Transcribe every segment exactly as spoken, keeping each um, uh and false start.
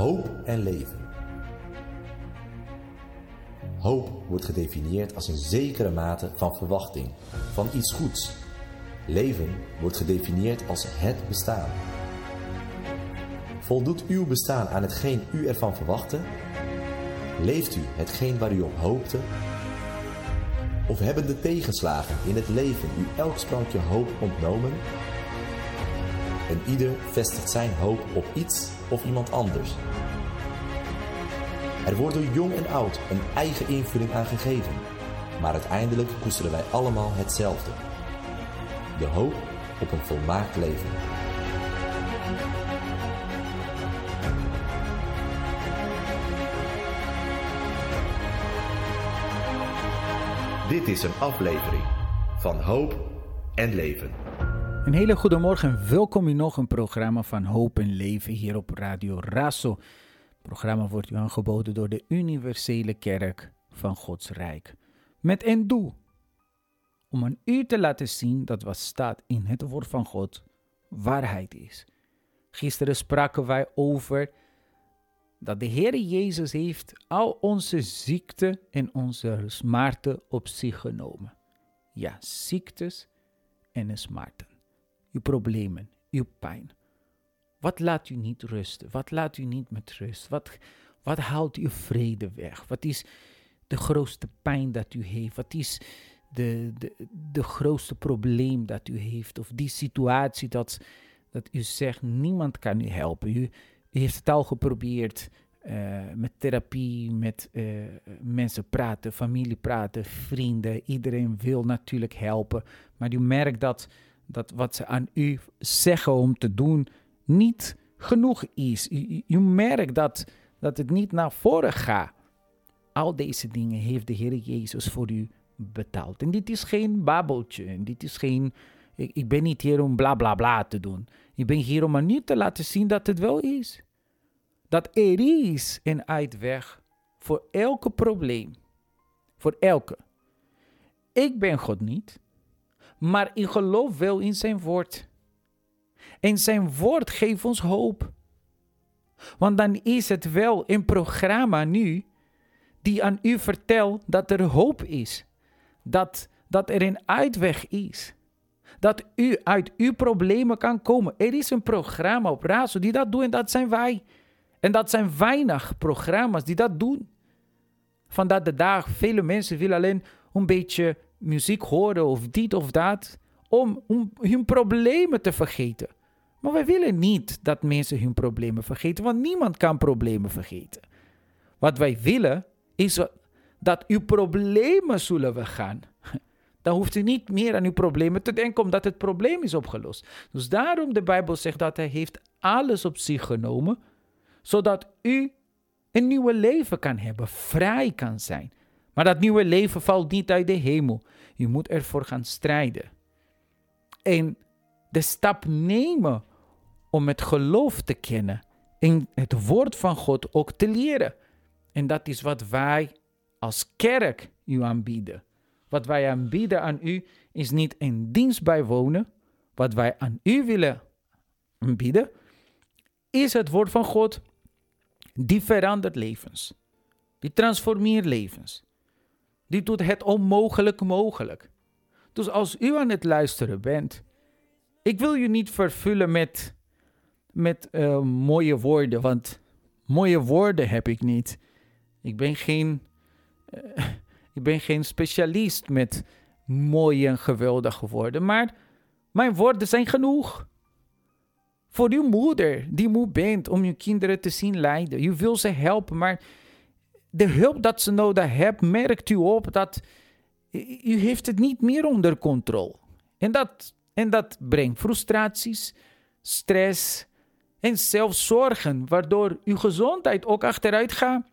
Hoop en leven. Hoop wordt gedefinieerd als een zekere mate van verwachting, van iets goeds. Leven wordt gedefinieerd als het bestaan. Voldoet uw bestaan aan hetgeen u ervan verwachtte? Leeft u hetgeen waar u op hoopte? Of hebben de tegenslagen in het leven u elk sprankje hoop ontnomen? En ieder vestigt zijn hoop op iets of iemand anders. Er wordt door jong en oud een eigen invulling aan gegeven, maar uiteindelijk koesteren wij allemaal hetzelfde. De hoop op een volmaakt leven. Dit is een aflevering van Hoop en Leven. Een hele goede morgen en welkom in nog een programma van Hoop en Leven hier op Radio Razo. Het programma wordt u aangeboden door de Universele Kerk van Gods Rijk. Met een doel om aan u te laten zien dat wat staat in het woord van God waarheid is. Gisteren spraken wij over dat de Heer Jezus heeft al onze ziekte en onze smarten op zich genomen. Ja, ziektes en smarten. Uw problemen, uw pijn. Wat laat u niet rusten? Wat laat u niet met rust? Wat, wat haalt uw vrede weg? Wat is de grootste pijn dat u heeft? Wat is de, de, de grootste probleem dat u heeft? Of die situatie dat, dat u zegt, niemand kan u helpen. U, u heeft het al geprobeerd uh, met therapie, met uh, mensen praten, familie praten, vrienden. Iedereen wil natuurlijk helpen. Maar u merkt dat, dat wat ze aan u zeggen om te doen niet genoeg is. U, u, u merkt dat, dat het niet naar voren gaat. Al deze dingen heeft de Heer Jezus voor u betaald. En dit is geen babbeltje. En dit is geen, ik, ik ben niet hier om bla bla bla te doen. Ik ben hier om aan u te laten zien dat het wel is. Dat er is een uitweg voor elke probleem. Voor elke. Ik ben God niet, maar ik geloof wel in zijn woord. En zijn woord geeft ons hoop. Want dan is het wel een programma nu die aan u vertelt dat er hoop is. Dat, dat er een uitweg is. Dat u uit uw problemen kan komen. Er is een programma op Razo die dat doet en dat zijn wij. En dat zijn weinig programma's die dat doen. Vandaag de dag, vele mensen willen alleen een beetje muziek horen of dit of dat, om, om hun problemen te vergeten. Maar wij willen niet dat mensen hun problemen vergeten, want niemand kan problemen vergeten. Wat wij willen is dat uw problemen zullen weggaan. Dan hoeft u niet meer aan uw problemen te denken, omdat het probleem is opgelost. Dus daarom de Bijbel zegt dat hij heeft alles op zich genomen, zodat u een nieuwe leven kan hebben, vrij kan zijn. Maar dat nieuwe leven valt niet uit de hemel. U moet ervoor gaan strijden. En de stap nemen om het geloof te kennen en het woord van God ook te leren. En dat is wat wij als kerk u aanbieden. Wat wij aanbieden aan u is niet een dienst bijwonen. Wat wij aan u willen aanbieden is het woord van God. Die verandert levens. Die transformeert levens. Die doet het onmogelijk mogelijk. Dus als u aan het luisteren bent, ik wil je niet vervullen met, met uh, mooie woorden, want mooie woorden heb ik niet. Ik ben geen, uh, ik ben geen specialist met mooie en geweldige woorden, maar mijn woorden zijn genoeg. Voor uw moeder die moe bent om uw kinderen te zien lijden. U wil ze helpen, maar de hulp dat ze nodig hebben, merkt u op dat u heeft het niet meer onder controle. En dat, en dat brengt frustraties, stress en zelfs zorgen, waardoor uw gezondheid ook achteruit gaat.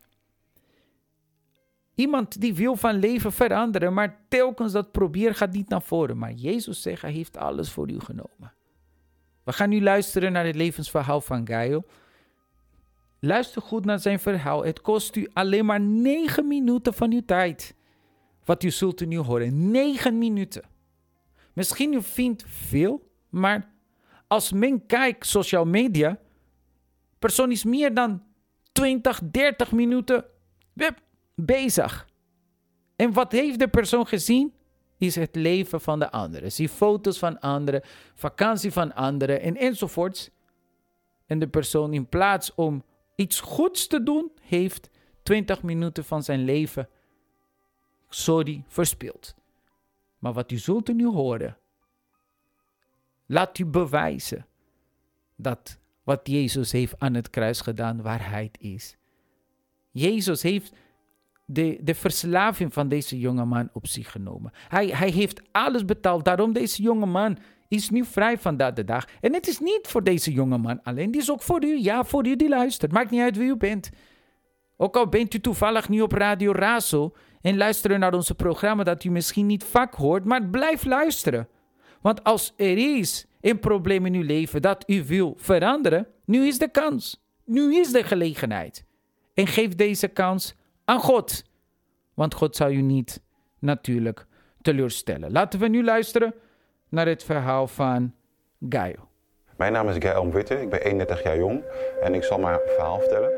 Iemand die wil van leven veranderen, maar telkens dat probeert gaat niet naar voren. Maar Jezus zegt, hij heeft alles voor u genomen. We gaan nu luisteren naar het levensverhaal van Gael. Luister goed naar zijn verhaal. Het kost u alleen maar negen minuten van uw tijd. Wat u zult nu horen. Negen minuten. Misschien u vindt veel, maar als men kijkt social media, persoon is meer dan twintig, dertig minuten wip, bezig. En wat heeft de persoon gezien? Is het leven van de anderen. Zie foto's van anderen, vakantie van anderen en enzovoorts. En de persoon in plaats om iets goeds te doen, heeft twintig minuten van zijn leven, sorry, verspild. Maar wat u zult er nu horen, laat u bewijzen dat wat Jezus heeft aan het kruis gedaan waarheid is. Jezus heeft de, de verslaving van deze jonge man op zich genomen. Hij, hij heeft alles betaald. Daarom deze jonge man is nu vrij vandaag de dag. En het is niet voor deze jonge man alleen. Het is ook voor u. Ja, voor u die luistert. Maakt niet uit wie u bent. Ook al bent u toevallig nu op Radio Razo en luisteren naar onze programma dat u misschien niet vaak hoort, maar blijf luisteren. Want als er is een probleem in uw leven dat u wil veranderen, nu is de kans. Nu is de gelegenheid. En geef deze kans aan God. Want God zal u niet natuurlijk teleurstellen. Laten we nu luisteren naar het verhaal van Gaio. Mijn naam is Gaio Witte, ik ben eenendertig jaar jong en ik zal mijn verhaal vertellen.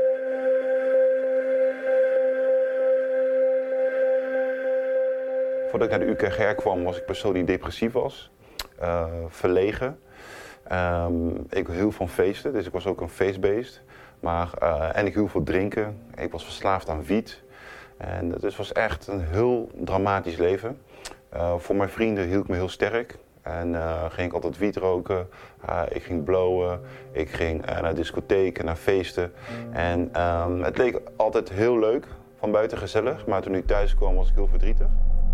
Voordat ik naar de U K G R kwam was ik persoon die depressief was, uh, verlegen. Um, ik hield van feesten, dus ik was ook een feestbeest. Maar, uh, en ik hield van drinken, ik was verslaafd aan wiet. En het was echt een heel dramatisch leven. Uh, voor mijn vrienden hield ik me heel sterk. En uh, ging ik altijd wiet roken, uh, ik ging blowen, ik ging uh, naar discotheken, naar feesten. En um, het leek altijd heel leuk, van buiten gezellig, maar toen ik thuis kwam was ik heel verdrietig.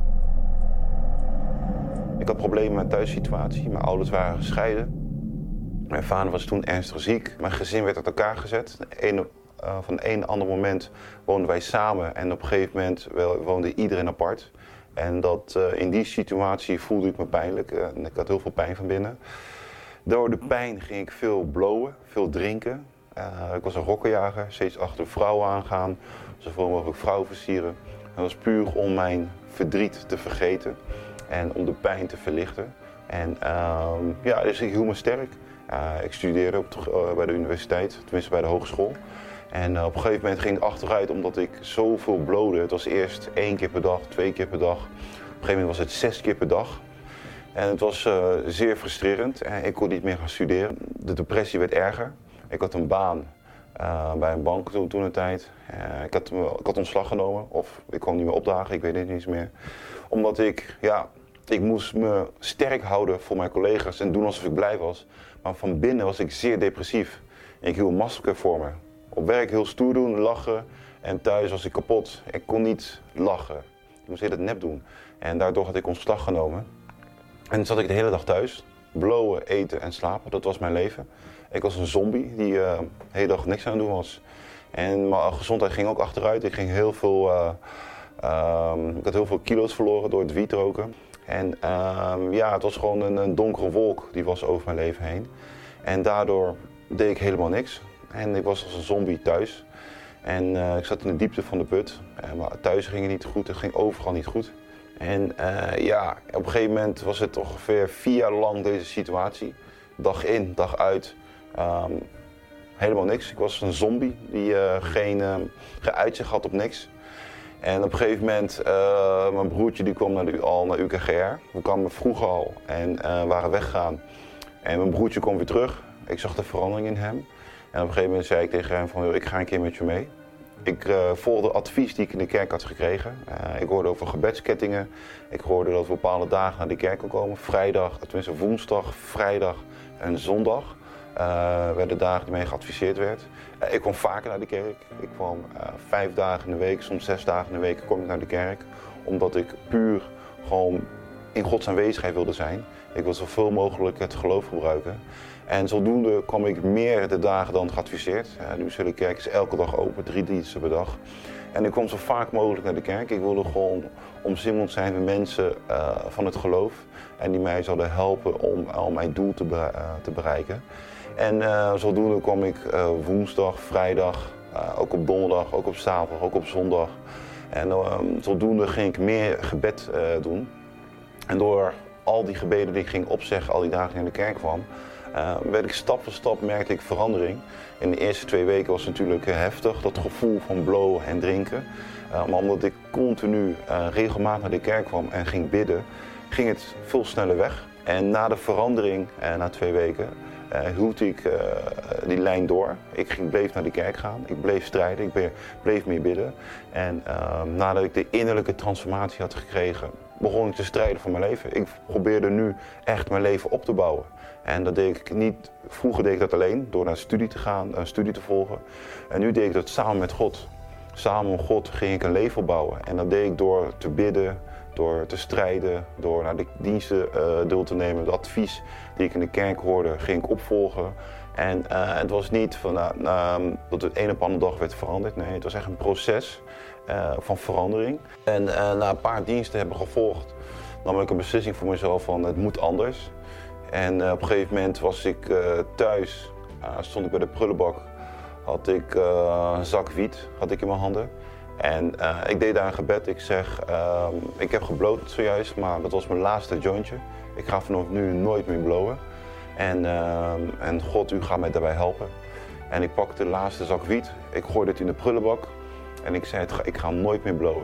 Ik had problemen met de thuissituatie, mijn ouders waren gescheiden. Mijn vader was toen ernstig ziek, mijn gezin werd uit elkaar gezet. Een, uh, van een een ander moment woonden wij samen en op een gegeven moment woonde iedereen apart. En dat, uh, in die situatie voelde ik me pijnlijk uh, en ik had heel veel pijn van binnen. Door de pijn ging ik veel blowen, veel drinken. Uh, ik was een rokkenjager, steeds achter vrouwen aangaan, zoveel mogelijk vrouwen versieren. Dat was puur om mijn verdriet te vergeten en om de pijn te verlichten. En uh, ja, dus ik hield me sterk. Uh, ik studeerde op de, uh, bij de universiteit, tenminste bij de hogeschool. En uh, op een gegeven moment ging ik achteruit omdat ik zoveel blode. Het was eerst één keer per dag, twee keer per dag. Op een gegeven moment was het zes keer per dag. En het was uh, zeer frustrerend. En ik kon niet meer gaan studeren. De depressie werd erger. Ik had een baan uh, bij een bank toen, toen een tijd. Uh, ik, had, ik had ontslag genomen of ik kon niet meer opdagen, ik weet het niet eens meer. Omdat ik, ja, ik moest me sterk houden voor mijn collega's en doen alsof ik blij was. Maar van binnen was ik zeer depressief. Ik hield een masker voor me. Op werk heel stoer doen, lachen. En thuis was ik kapot. Ik kon niet lachen. Ik moest heel het nep doen. En daardoor had ik ontslag genomen. En dan zat ik de hele dag thuis. Blowen, eten en slapen. Dat was mijn leven. Ik was een zombie die uh, de hele dag niks aan het doen was. En mijn gezondheid ging ook achteruit. Ik ging heel veel... Uh, uh, ik had heel veel kilo's verloren door het wiet roken. En uh, ja, het was gewoon een, een donkere wolk die was over mijn leven heen. En daardoor deed ik helemaal niks. En ik was als een zombie thuis. En uh, ik zat in de diepte van de put. Uh, maar thuis ging het niet goed, het ging overal niet goed. En uh, ja, op een gegeven moment was het ongeveer vier jaar lang deze situatie. Dag in, dag uit. Um, helemaal niks. Ik was een zombie die uh, geen, uh, geen uitzicht had op niks. En op een gegeven moment, uh, mijn broertje die kwam naar de, al naar U K G R. We kwamen vroeg al en uh, waren weggegaan. En mijn broertje kwam weer terug. Ik zag de verandering in hem. En op een gegeven moment zei ik tegen hem van, ik ga een keer met je mee. Ik uh, volgde advies die ik in de kerk had gekregen. Uh, ik hoorde over gebedskettingen. Ik hoorde dat we bepaalde dagen naar de kerk kon komen. Vrijdag, tenminste woensdag, vrijdag en zondag. Uh, werden dagen die mee geadviseerd werd. Uh, ik kwam vaker naar de kerk. Ik kwam uh, vijf dagen in de week, soms zes dagen in de week kwam ik naar de kerk. Omdat ik puur gewoon in Gods aanwezigheid wilde zijn. Ik wil zoveel mogelijk het geloof gebruiken. En zodoende kwam ik meer de dagen dan geadviseerd. Uh, de Universele Kerk is elke dag open, drie diensten per dag. En ik kwam zo vaak mogelijk naar de kerk. Ik wilde gewoon omsingeld zijn met mensen uh, van het geloof. En die mij zouden helpen om al mijn doel te, bere- uh, te bereiken. En uh, zodoende kwam ik uh, woensdag, vrijdag, uh, ook op donderdag, ook op zaterdag, ook op zondag. En uh, zodoende ging ik meer gebed uh, doen. En door al die gebeden die ik ging opzeggen, al die dagen in de kerk kwam, uh, werd ik stap voor stap merkte ik verandering. In de eerste twee weken was het natuurlijk heftig, dat gevoel van blowen en drinken. Uh, maar omdat ik continu uh, regelmatig naar de kerk kwam en ging bidden, ging het veel sneller weg. En na de verandering, uh, na twee weken, uh, hield ik uh, die lijn door. Ik ging, bleef naar de kerk gaan, ik bleef strijden, ik bleef, bleef meer bidden. En uh, nadat ik de innerlijke transformatie had gekregen, begon ik te strijden voor mijn leven. Ik probeerde nu echt mijn leven op te bouwen. En dat deed ik niet, vroeger deed ik dat alleen, door naar studie te gaan, een studie te volgen. En nu deed ik dat samen met God. Samen met God ging ik een leven opbouwen. En dat deed ik door te bidden, door te strijden, door naar de diensten uh, deel te nemen. De advies die ik in de kerk hoorde, ging ik opvolgen. En uh, het was niet van, uh, uh, dat het een op de andere dag werd veranderd. Nee, het was echt een proces uh, van verandering. En uh, na een paar diensten hebben gevolgd, nam ik een beslissing voor mezelf van het moet anders. En uh, op een gegeven moment was ik uh, thuis, uh, stond ik bij de prullenbak. Had ik uh, een zak wiet had ik in mijn handen. En uh, ik deed daar een gebed. Ik zeg, uh, ik heb gebloot zojuist, maar dat was mijn laatste jointje. Ik ga vanaf nu nooit meer blowen. En, uh, en God, u gaat mij daarbij helpen. En ik pakte de laatste zak wiet. Ik gooide het in de prullenbak. En ik zei, ik ga nooit meer blowen.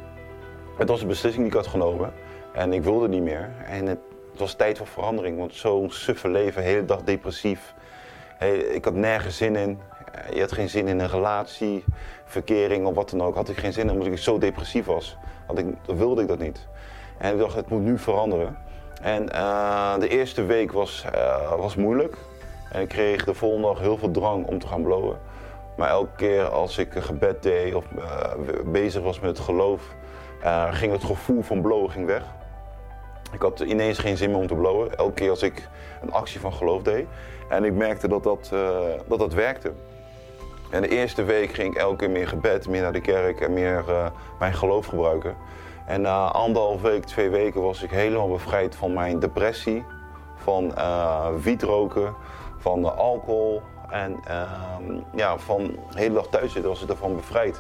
Het was een beslissing die ik had genomen. En ik wilde niet meer. En het, het was tijd voor verandering. Want zo'n suffe leven, de hele dag depressief. Hey, ik had nergens zin in. Je had geen zin in een relatie, verkering of wat dan ook. Had ik geen zin in, omdat ik zo depressief was. Had ik, dan wilde ik dat niet. En ik dacht, het moet nu veranderen. En uh, de eerste week was, uh, was moeilijk. En ik kreeg de volgende dag heel veel drang om te gaan blowen. Maar elke keer als ik een gebed deed of uh, bezig was met het geloof, uh, ging het gevoel van blowen ging weg. Ik had ineens geen zin meer om te blowen. Elke keer als ik een actie van geloof deed. En ik merkte dat dat, uh, dat, dat werkte. En de eerste week ging ik elke keer meer gebed, meer naar de kerk en meer uh, mijn geloof gebruiken. En na anderhalf week, twee weken was ik helemaal bevrijd van mijn depressie, van uh, wietroken, van de alcohol en uh, ja, van de hele dag thuis zitten was ik ervan bevrijd.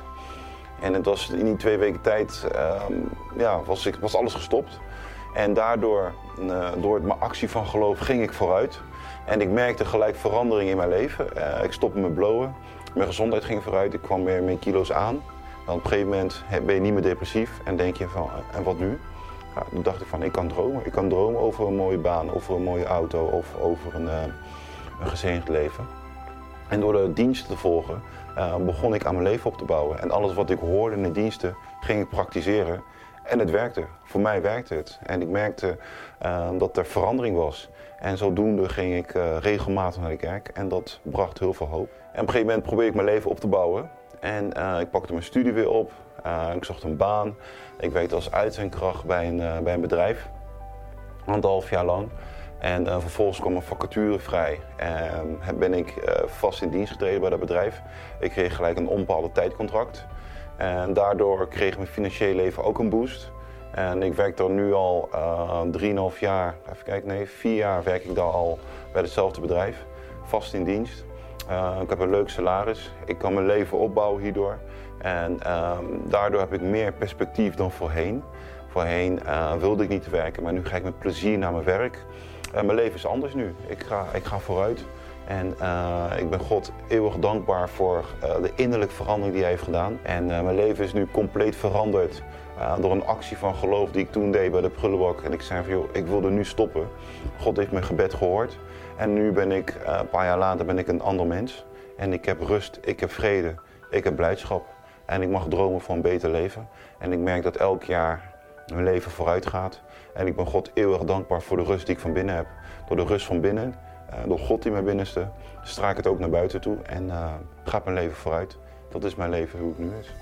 En het was in die twee weken tijd uh, ja, was, ik, was alles gestopt. En daardoor, uh, door mijn actie van geloof, ging ik vooruit. En ik merkte gelijk verandering in mijn leven. Uh, ik stopte met blowen. Mijn gezondheid ging vooruit. Ik kwam weer meer kilo's aan. Dan op een gegeven moment ben je niet meer depressief. En denk je van, en wat nu? Ja, toen dacht ik van, ik kan dromen. Ik kan dromen over een mooie baan, over een mooie auto of over een, uh, een gezegend leven. En door de diensten te volgen, uh, begon ik aan mijn leven op te bouwen. En alles wat ik hoorde in de diensten, ging ik praktiseren. En het werkte. Voor mij werkte het. En ik merkte uh, dat er verandering was. En zodoende ging ik uh, regelmatig naar de kerk. En dat bracht heel veel hoop. En op een gegeven moment probeerde ik mijn leven op te bouwen. En uh, ik pakte mijn studie weer op. Uh, ik zocht een baan. Ik werkte als uitzendkracht bij een, uh, bij een bedrijf. Anderhalf jaar lang. En uh, vervolgens kwam een vacature vrij. En uh, ben ik uh, vast in dienst getreden bij dat bedrijf. Ik kreeg gelijk een onbepaalde tijdcontract. En daardoor kreeg mijn financiële leven ook een boost. En ik werk daar nu al uh, drieënhalf jaar, even kijken, nee, vier jaar werk ik daar al bij hetzelfde bedrijf. Vast in dienst. Uh, ik heb een leuk salaris. Ik kan mijn leven opbouwen hierdoor. En uh, daardoor heb ik meer perspectief dan voorheen. Voorheen uh, wilde ik niet werken, maar nu ga ik met plezier naar mijn werk. Uh, mijn leven is anders nu. Ik ga, ik ga vooruit. En uh, ik ben God eeuwig dankbaar voor uh, de innerlijke verandering die hij heeft gedaan. En uh, mijn leven is nu compleet veranderd uh, door een actie van geloof die ik toen deed bij de prullenbak. En ik zei van, joh, ik wilde nu stoppen. God heeft mijn gebed gehoord. En nu ben ik, uh, een paar jaar later, ben ik een ander mens. En ik heb rust, ik heb vrede, ik heb blijdschap. En ik mag dromen van een beter leven. En ik merk dat elk jaar mijn leven vooruit gaat. En ik ben God eeuwig dankbaar voor de rust die ik van binnen heb. Door de rust van binnen. Uh, door God in mijn binnenste straal ik het ook naar buiten toe en uh, gaat mijn leven vooruit. Dat is mijn leven hoe het nu is.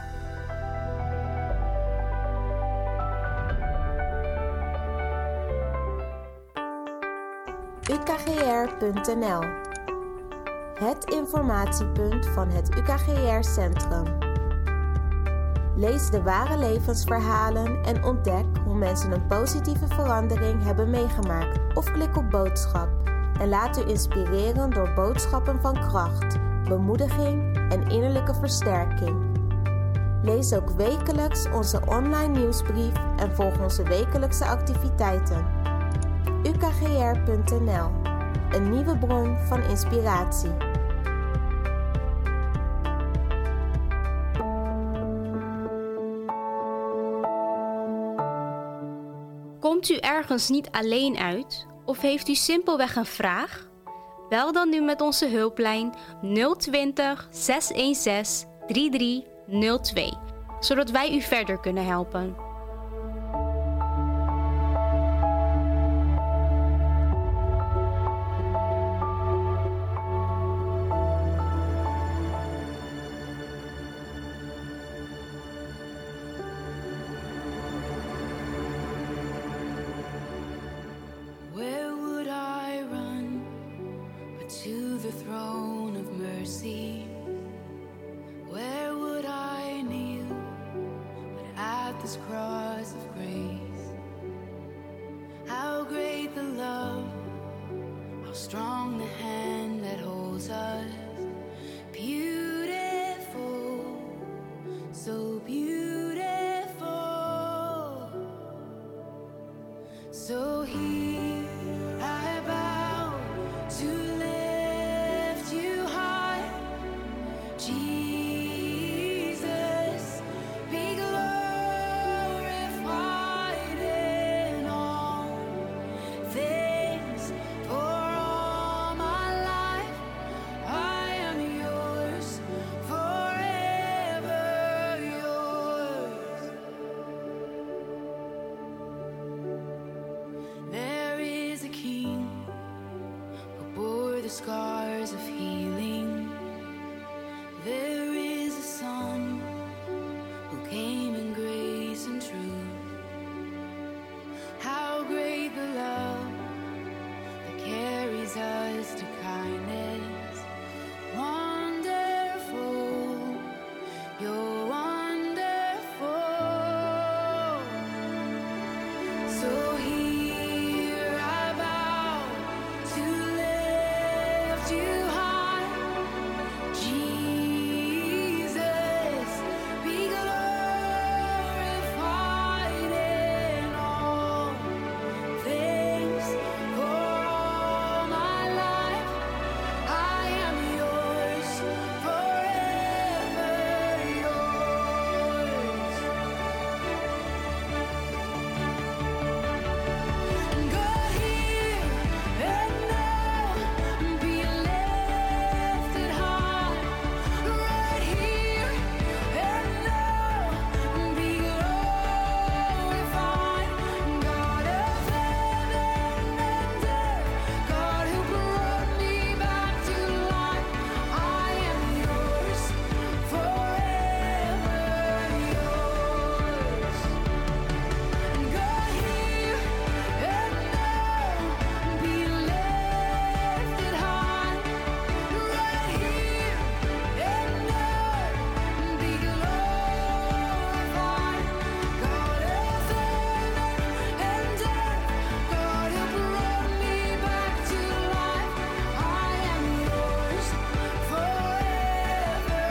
U K G R punt N L. Het informatiepunt van het U K G R-centrum. Lees de ware levensverhalen en ontdek hoe mensen een positieve verandering hebben meegemaakt. Of klik op boodschap en laat u inspireren door boodschappen van kracht, bemoediging en innerlijke versterking. Lees ook wekelijks onze online nieuwsbrief en volg onze wekelijkse activiteiten. U K G R punt N L. een nieuwe bron van inspiratie. Komt u ergens niet alleen uit of heeft u simpelweg een vraag? Bel dan nu met onze hulplijn nul twintig, zes een zes, drie drie nul twee, zodat wij u verder kunnen helpen. Scars of healing. There is a Son who came in grace and truth. How great the love that carries us to kindness. Wonderful, you're wonderful. So here I bow to lift you high, Jesus, be glorified in all things. For all my life, I am yours, forever yours. God, hear and now be lifted high. Right here and now be glorified. God of heaven and earth, God who brought me back to life, I am yours, forever yours. God, hear and now be lifted high. Right here and now be glorified. God of heaven and earth, God who brought me back to life, I am yours, forever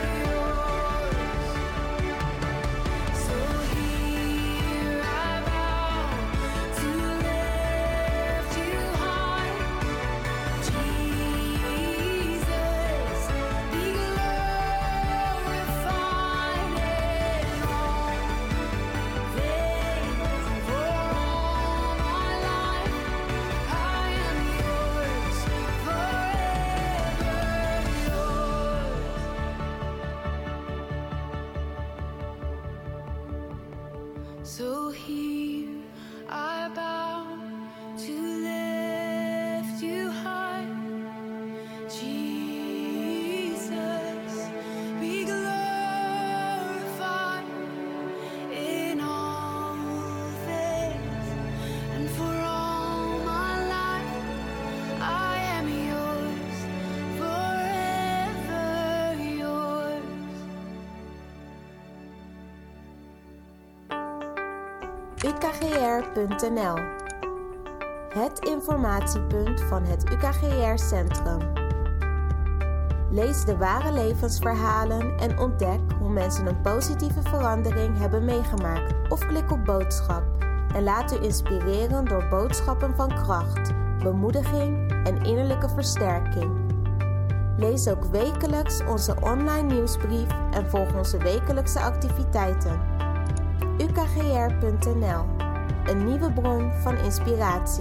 yours. So here I bow to lift you high, Jesus, be glorified in all things. For all my life, I am yours, forever yours. So here I bow to lift you high, Jesus, be glorified in all things. And for all my life, I am yours, forever yours. U K G R punt N L. Het informatiepunt van het U K G R-centrum. Lees de ware levensverhalen en ontdek hoe mensen een positieve verandering hebben meegemaakt. Of klik op boodschap en laat u inspireren door boodschappen van kracht, bemoediging en innerlijke versterking. Lees ook wekelijks onze online nieuwsbrief en volg onze wekelijkse activiteiten. u k g r punt n l, een nieuwe bron van inspiratie.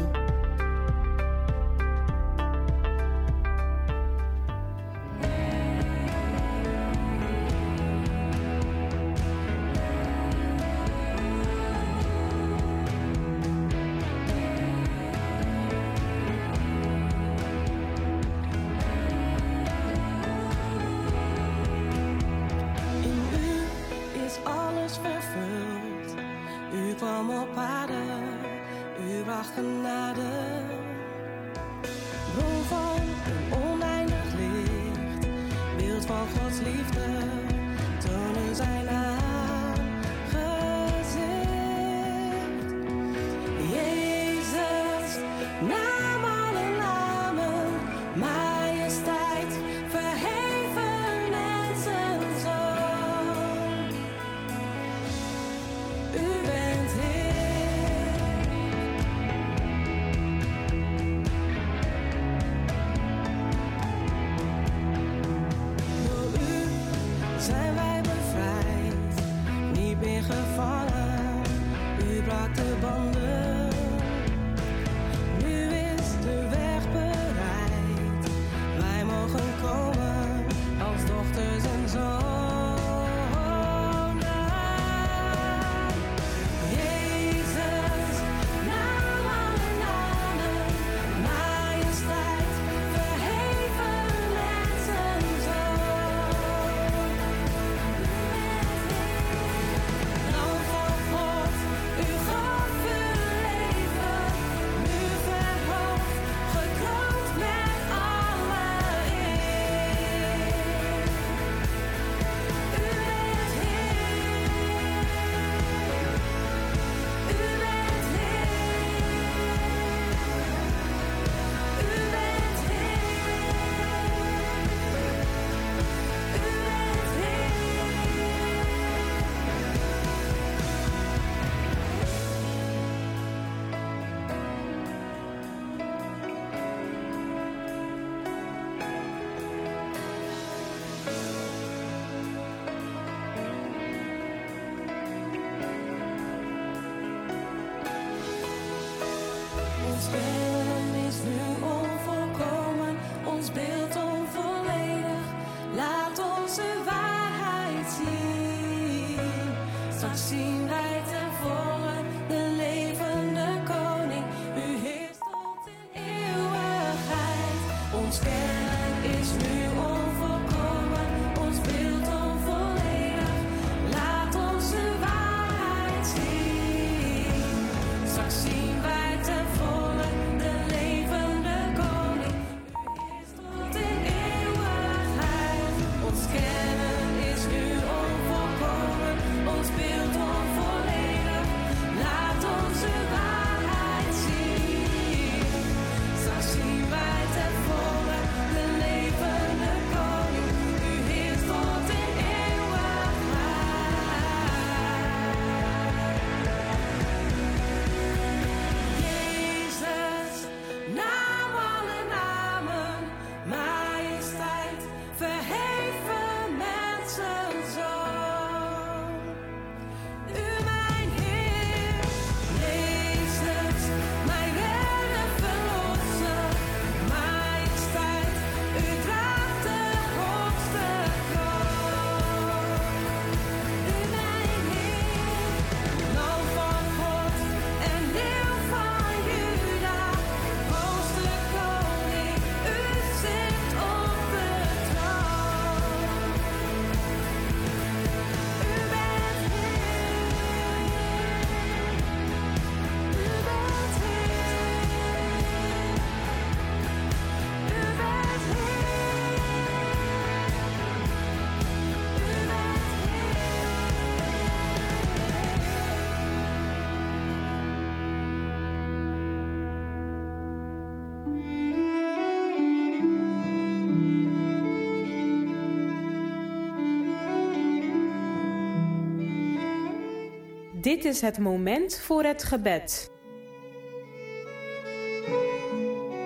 Dit is het moment voor het gebed.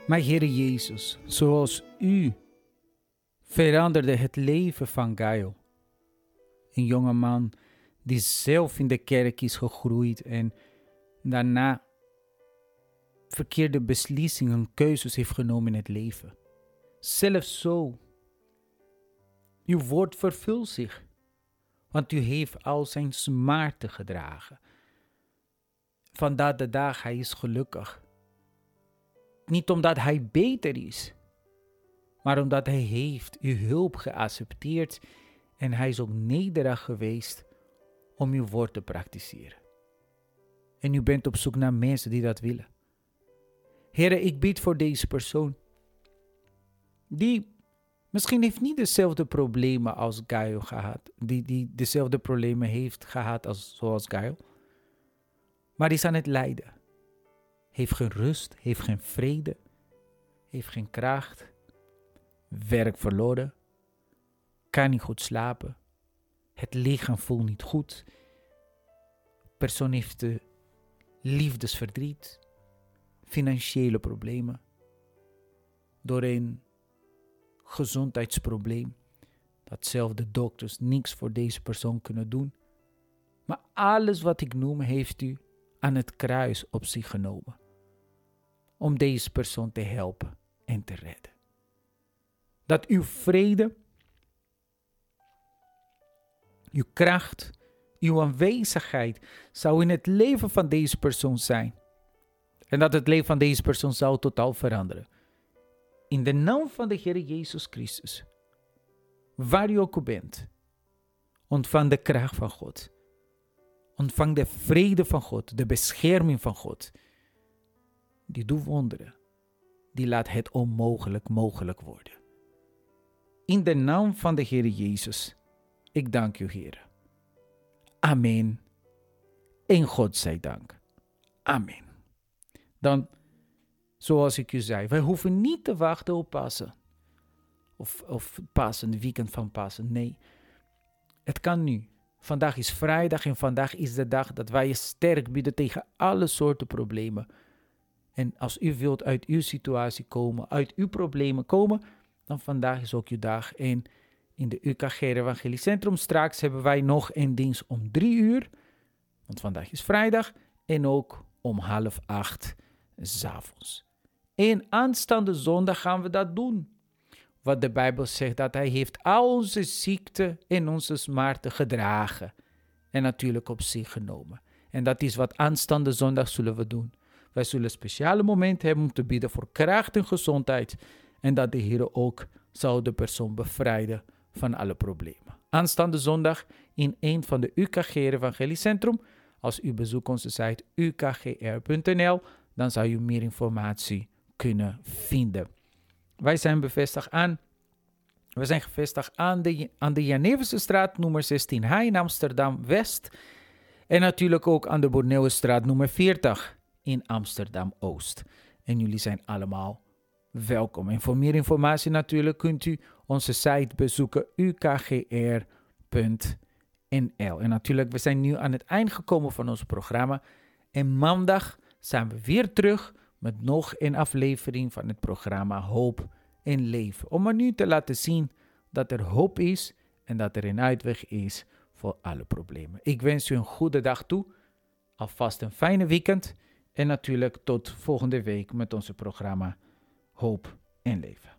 Maar Heere Jezus, zoals u veranderde het leven van Gaio. Een jonge man die zelf in de kerk is gegroeid en daarna verkeerde beslissingen, keuzes heeft genomen in het leven. Zelfs zo. Uw woord vervult zich, want u heeft al zijn smarten gedragen. Vandaar de dag hij is gelukkig. Niet omdat hij beter is, maar omdat hij heeft uw hulp geaccepteerd en hij is ook nederig geweest om uw woord te praktiseren. En u bent op zoek naar mensen die dat willen. Heere, ik bid voor deze persoon, die misschien heeft niet dezelfde problemen als Gaio gehad, die, die dezelfde problemen heeft gehad als zoals Gaio, maar die is aan het lijden. Heeft geen rust, heeft geen vrede, heeft geen kracht, werk verloren, kan niet goed slapen, het lichaam voelt niet goed, persoon heeft uh, liefdesverdriet, financiële problemen, door een gezondheidsprobleem, dat zelfs de dokters niks voor deze persoon kunnen doen. Maar alles wat ik noem heeft u aan het kruis op zich genomen, om deze persoon te helpen en te redden. Dat uw vrede, uw kracht, uw aanwezigheid zou in het leven van deze persoon zijn. En dat het leven van deze persoon zou totaal veranderen. In de naam van de Heer Jezus Christus, waar u ook bent, ontvang de kracht van God. Ontvang de vrede van God, de bescherming van God. Die doet wonderen. Die laat het onmogelijk mogelijk worden. In de naam van de Heer Jezus, ik dank u, Heer. Amen. En God zij dank. Amen. Dan, zoals ik u zei, wij hoeven niet te wachten op Pasen. Of, of Pasen, de weekend van Pasen. Nee, het kan nu. Vandaag is vrijdag en vandaag is de dag dat wij je sterk bieden tegen alle soorten problemen. En als u wilt uit uw situatie komen, uit uw problemen komen, dan vandaag is ook uw dag. En in de U K G Evangeliecentrum straks hebben wij nog een dienst om drie uur. Want vandaag is vrijdag. En ook om half acht 's avonds. En aanstaande zondag gaan we dat doen. Wat de Bijbel zegt, dat hij heeft al onze ziekte en onze smarten gedragen. En natuurlijk op zich genomen. En dat is wat aanstaande zondag zullen we doen. Wij zullen een speciale moment hebben om te bidden voor kracht en gezondheid. En dat de Heer ook zal de persoon bevrijden van alle problemen. Aanstaande zondag in een van de U K G Evangeliecentrum. Als u bezoekt onze site u k g r punt n l, dan zou u meer informatie kunnen vinden. Wij zijn bevestigd aan, we zijn gevestigd aan de, aan de Jeneversestraat nummer zestien H in Amsterdam-West. En natuurlijk ook aan de Borneuwenstraat nummer veertig in Amsterdam-Oost. En jullie zijn allemaal welkom. En voor meer informatie natuurlijk kunt u onze site bezoeken u k g r punt n l. En natuurlijk, we zijn nu aan het eind gekomen van ons programma. En maandag zijn we weer terug met nog een aflevering van het programma Hoop en Leven. Om er nu te laten zien dat er hoop is en dat er een uitweg is voor alle problemen. Ik wens u een goede dag toe, alvast een fijne weekend en natuurlijk tot volgende week met onze programma Hoop en Leven.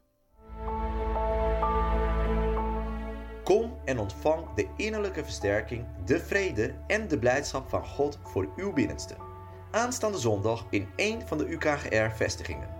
Kom en ontvang de innerlijke versterking, de vrede en de blijdschap van God voor uw binnenste. Aanstaande zondag in één van de U K G R-vestigingen.